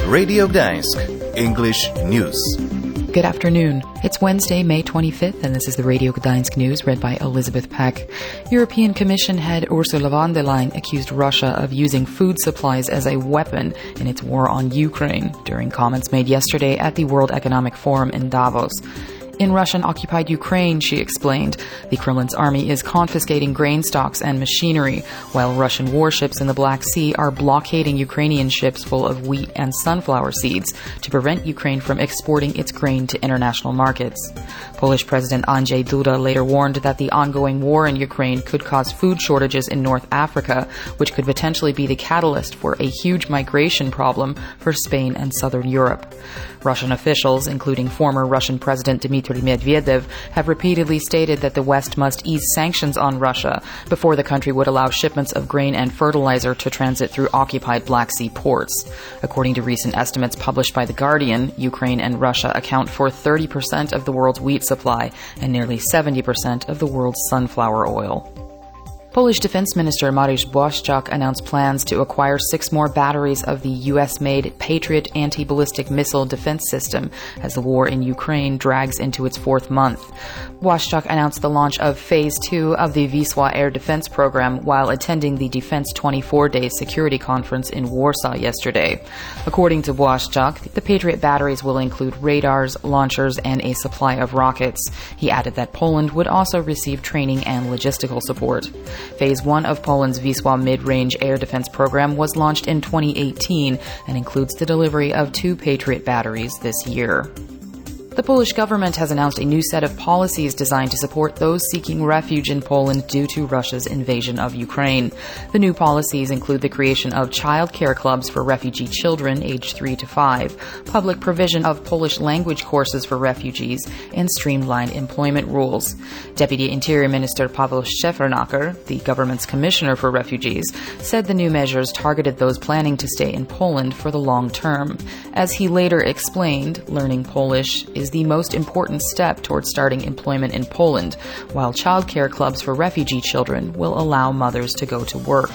Radio Gdańsk, English News. Good afternoon. It's Wednesday, May 25th, and this is the Radio Gdańsk News read by Elizabeth Peck. European Commission head Ursula von der Leyen accused Russia of using food supplies as a weapon in its war on Ukraine during comments made yesterday at the World Economic Forum in Davos. In Russian-occupied Ukraine, she explained, the Kremlin's army is confiscating grain stocks and machinery, while Russian warships in the Black Sea are blockading Ukrainian ships full of wheat and sunflower seeds to prevent Ukraine from exporting its grain to international markets. Polish President Andrzej Duda later warned that the ongoing war in Ukraine could cause food shortages in North Africa, which could potentially be the catalyst for a huge migration problem for Spain and southern Europe. Russian officials, including former Russian President Dmitry Medvedev, have repeatedly stated that the West must ease sanctions on Russia before the country would allow shipments of grain and fertilizer to transit through occupied Black Sea ports. According to recent estimates published by The Guardian, Ukraine and Russia account for 30% of the world's wheat supply and nearly 70% of the world's sunflower oil. Polish Defense Minister Mariusz Błaszczak announced plans to acquire 6 more batteries of the U.S.-made Patriot anti-ballistic missile defense system as the war in Ukraine drags into its 4th month. Błaszczak announced the launch of Phase 2 of the Wisła air defense program while attending the Defense 24-Day Security Conference in Warsaw yesterday. According to Błaszczak, the Patriot batteries will include radars, launchers, and a supply of rockets. He added that Poland would also receive training and logistical support. Phase 1 of Poland's Wisła mid-range air defense program was launched in 2018 and includes the delivery of 2 Patriot batteries this year. The Polish government has announced a new set of policies designed to support those seeking refuge in Poland due to Russia's invasion of Ukraine. The new policies include the creation of child care clubs for refugee children aged 3 to 5, public provision of Polish language courses for refugees, and streamlined employment rules. Deputy Interior Minister Paweł Szefernaker, the government's commissioner for refugees, said the new measures targeted those planning to stay in Poland for the long term. As he later explained, learning Polish is the most important step towards starting employment in Poland, while childcare clubs for refugee children will allow mothers to go to work.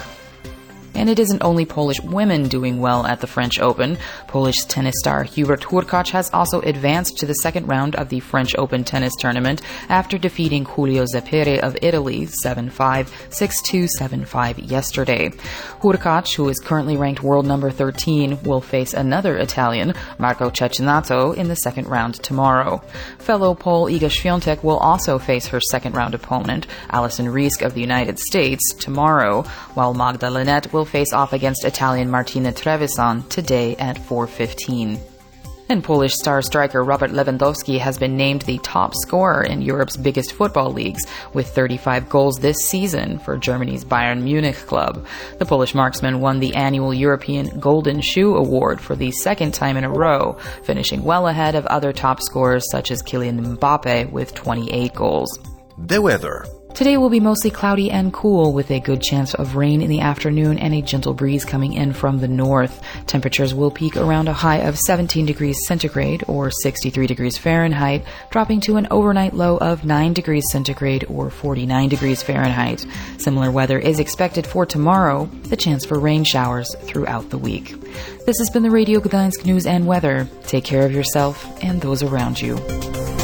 And it isn't only Polish women doing well at the French Open. Polish tennis star Hubert Hurkacz has also advanced to the second round of the French Open tennis tournament after defeating Giulio Zepere of Italy 7-5, 6-2, 7-5 yesterday. Hurkacz, who is currently ranked world number 13, will face another Italian, Marco Cecchinato, in the second round tomorrow. Fellow Pole Iga Świątek will also face her second round opponent, Alison Riske of the United States, tomorrow, while Magda Linette will face off against Italian Martina Trevisan today at 4:15. And Polish star striker Robert Lewandowski has been named the top scorer in Europe's biggest football leagues, with 35 goals this season for Germany's Bayern Munich club. The Polish marksman won the annual European Golden Shoe Award for the second time in a row, finishing well ahead of other top scorers such as Kylian Mbappe with 28 goals. The weather. Today will be mostly cloudy and cool, with a good chance of rain in the afternoon and a gentle breeze coming in from the north. Temperatures will peak around a high of 17 degrees centigrade or 63 degrees Fahrenheit, dropping to an overnight low of 9 degrees centigrade or 49 degrees Fahrenheit. Similar weather is expected for tomorrow, the chance for rain showers throughout the week. This has been the Radio Gdańsk News and Weather. Take care of yourself and those around you.